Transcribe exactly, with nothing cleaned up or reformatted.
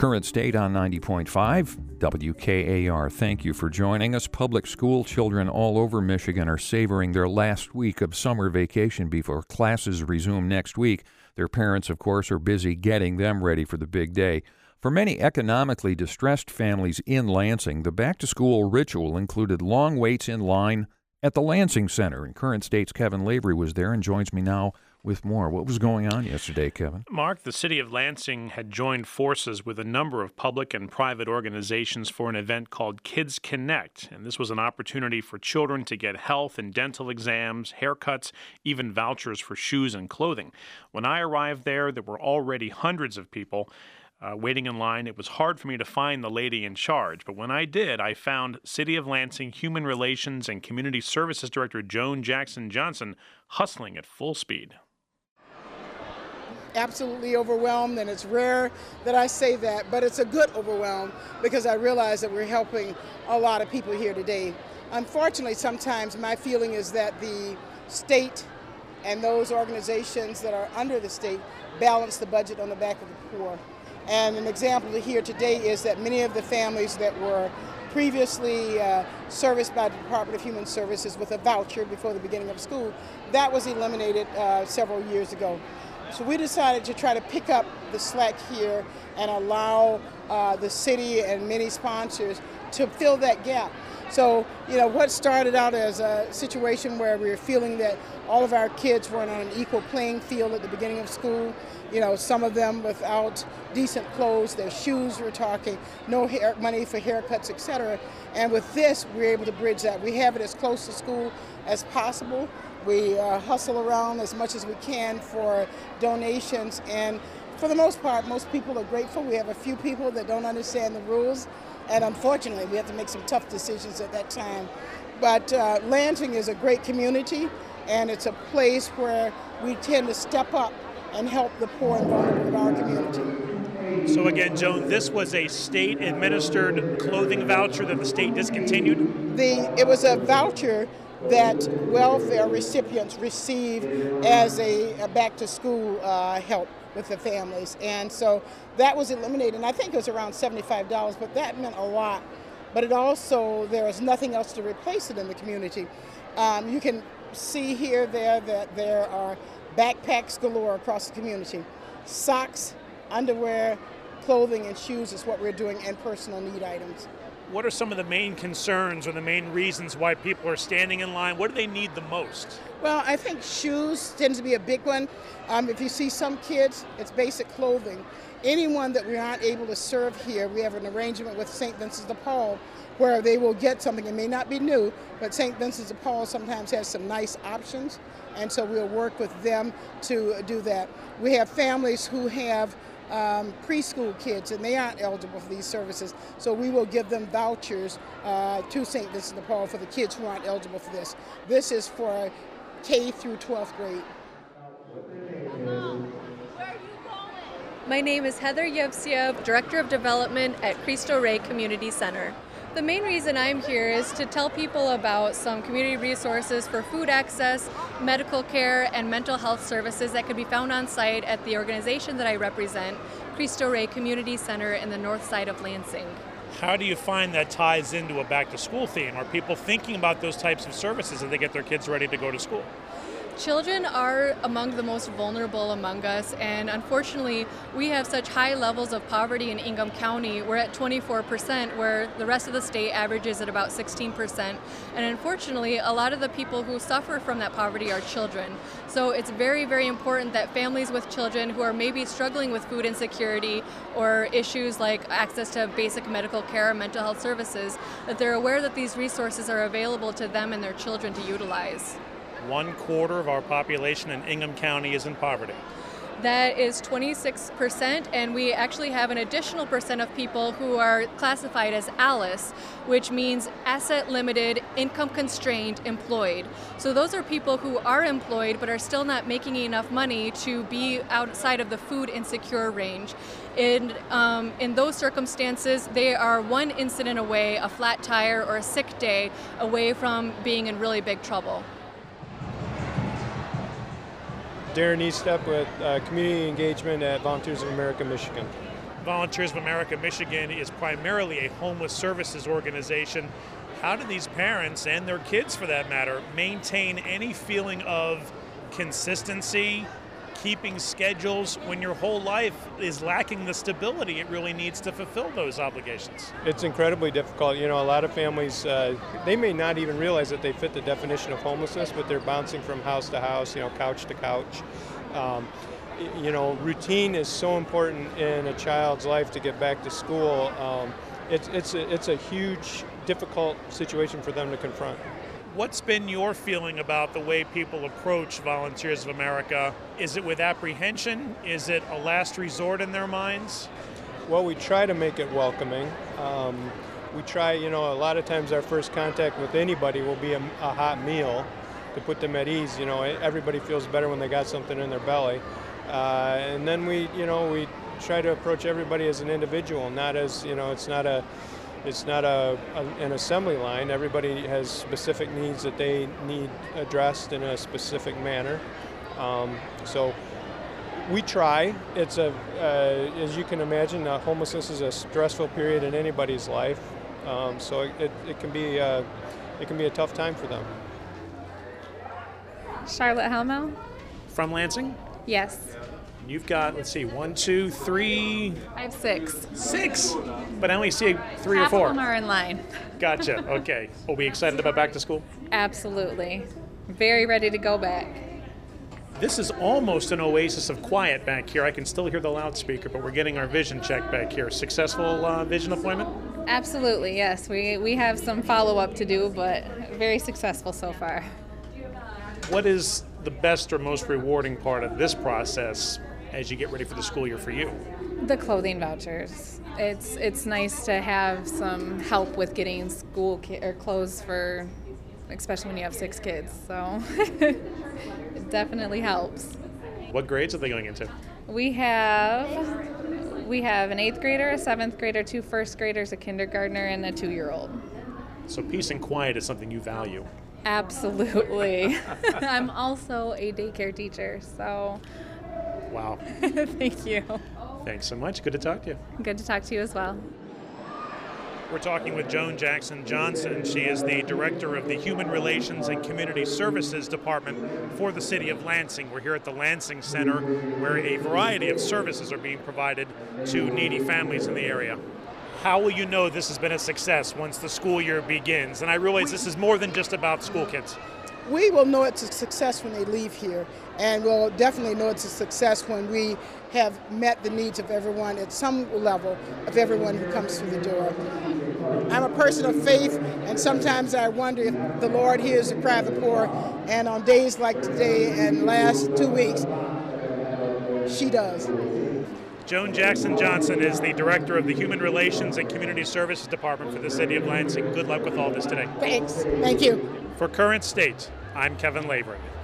Current State on ninety point five, W K A R. Thank you for joining us. Public school children all over Michigan are savoring their last week of summer vacation before classes resume next week. Their parents, of course, are busy getting them ready for the big day. For many economically distressed families in Lansing, the back-to-school ritual included long waits in line at the Lansing Center. And Current State's Kevin Lavery was there and joins me now with more. What was going on yesterday, Kevin? Mark, the city of Lansing had joined forces with a number of public and private organizations for an event called Kids Connect. And this was an opportunity for children to get health and dental exams, haircuts, even vouchers for shoes and clothing. When I arrived there, there were already hundreds of people Uh, waiting in line. It was hard for me to find the lady in charge, but when I did, I found City of Lansing Human Relations and Community Services Director Joan Jackson Johnson hustling at full speed. Absolutely overwhelmed, and it's rare that I say that, but it's a good overwhelm because I realize that we're helping a lot of people here today. Unfortunately, sometimes my feeling is that the state and those organizations that are under the state balance the budget on the back of the poor. And an example here today is that many of the families that were previously uh, serviced by the Department of Human Services with a voucher before the beginning of school, that was eliminated uh, several years ago. So we decided to try to pick up the slack here and allow uh, the city and many sponsors to fill that gap. So, you know, what started out as a situation where we were feeling that all of our kids weren't on an equal playing field at the beginning of school, you know, some of them without decent clothes, their shoes, we're talking, no hair, money for haircuts, et cetera. And with this, we're able to bridge that. We have it as close to school as possible. We uh, hustle around as much as we can for donations, and for the most part, most people are grateful. We have a few people that don't understand the rules, and unfortunately, we have to make some tough decisions at that time. But uh, Lansing is a great community, and it's a place where we tend to step up and help the poor and vulnerable of our community. So again, Joan, this was a state-administered clothing voucher that the state discontinued? The, it was a voucher that welfare recipients receive as a, a back-to-school uh, help with the families. And so that was eliminated, and I think it was around seventy-five dollars, but that meant a lot. But it also, there is nothing else to replace it in the community. Um, you can see here, there, that there are backpacks galore across the community. Socks, underwear, clothing, and shoes is what we're doing, and personal need items. What are some of the main concerns or the main reasons why people are standing in line? What do they need the most? Well, I think shoes tends to be a big one. Um, if you see some kids, it's basic clothing. Anyone that we aren't able to serve here, we have an arrangement with Saint Vincent de Paul where they will get something. It may not be new, but Saint Vincent de Paul sometimes has some nice options, and so we'll work with them to do that. We have families who have Um, preschool kids, and they aren't eligible for these services, so we will give them vouchers uh, to Saint Vincent de Paul for the kids who aren't eligible for this. This is for K through twelfth grade. My name is Heather Yevsiev, Director of Development at Cristo Rey Community Center. The main reason I'm here is to tell people about some community resources for food access, medical care, and mental health services that could be found on site at the organization that I represent, Cristo Rey Community Center in the north side of Lansing. How do you find that ties into a back-to-school theme? Are people thinking about those types of services as they get their kids ready to go to school? Children are among the most vulnerable among us, and unfortunately we have such high levels of poverty in Ingham County. We're at twenty-four percent, where the rest of the state averages at about sixteen percent. And unfortunately, a lot of the people who suffer from that poverty are children. So it's very, very important that families with children who are maybe struggling with food insecurity or issues like access to basic medical care or mental health services, that they're aware that these resources are available to them and their children to utilize. One quarter of our population in Ingham County is in poverty. That is twenty-six percent, and we actually have an additional percent of people who are classified as ALICE, which means asset limited, income constrained, employed. So those are people who are employed but are still not making enough money to be outside of the food insecure range. In, um, in those circumstances, they are one incident away, a flat tire or a sick day, away from being in really big trouble. Darren Eastep with uh, Community Engagement at Volunteers of America, Michigan. Volunteers of America Michigan is primarily a homeless services organization. How do these parents, and their kids for that matter, maintain any feeling of consistency, keeping schedules, when your whole life is lacking the stability it really needs to fulfill those obligations? It's incredibly difficult. You know, a lot of families, uh, they may not even realize that they fit the definition of homelessness, but they're bouncing from house to house, you know, couch to couch. Um, you know, routine is so important in a child's life to get back to school. Um, it's, it's, a, it's a huge, difficult situation for them to confront. What's been your feeling about the way people approach Volunteers of America? Is it with apprehension? Is it a last resort in their minds? Well, we try to make it welcoming. Um, we try, you know, a lot of times our first contact with anybody will be a, a hot meal to put them at ease. You know, everybody feels better when they got something in their belly. Uh, and then we, you know, we try to approach everybody as an individual, not as, you know, it's not a, it's not a, a an assembly line. Everybody has specific needs that they need addressed in a specific manner. Um, so we try. It's a, uh, as you can imagine, uh, homelessness is a stressful period in anybody's life. Um, so it, it, it can be, uh, it can be a tough time for them. Charlotte Helmel? From Lansing? Yes. You've got, let's see, one, two, three, I have six. six, but I only see three Half or four. of them are in line. Gotcha. Okay. Are we excited about back to school? Absolutely. Very ready to go back. This is almost an oasis of quiet back here. I can still hear the loudspeaker, but we're getting our vision check back here. Successful uh, vision appointment? Absolutely, yes. We, we have some follow-up to do, but very successful so far. What is the best or most rewarding part of this process as you get ready for the school year for you? The clothing vouchers. It's it's nice to have some help with getting school ki- or clothes for, especially when you have six kids. So it definitely helps. What grades are they going into? We have we have an eighth grader, a seventh grader, two first graders, a kindergartner, and a two-year-old. So peace and quiet is something you value. Absolutely. I'm also a daycare teacher, so. Wow. Thank you. Thanks so much. Good to talk to you. Good to talk to you as well. We're talking with Joan Jackson Johnson. She is the Director of the Human Relations and Community Services Department for the City of Lansing. We're here at the Lansing Center, where a variety of services are being provided to needy families in the area. How will you know this has been a success once the school year begins? And I realize this is more than just about school kids. We will know it's a success when they leave here, and we'll definitely know it's a success when we have met the needs of everyone at some level, of everyone who comes through the door. I'm a person of faith, and sometimes I wonder if the Lord hears the cry of the poor, and on days like today and last two weeks, she does. Joan Jackson Johnson is the Director of the Human Relations and Community Services Department for the City of Lansing. Good luck with all this today. Thanks. Thank you. For Current State, I'm Kevin Lavery.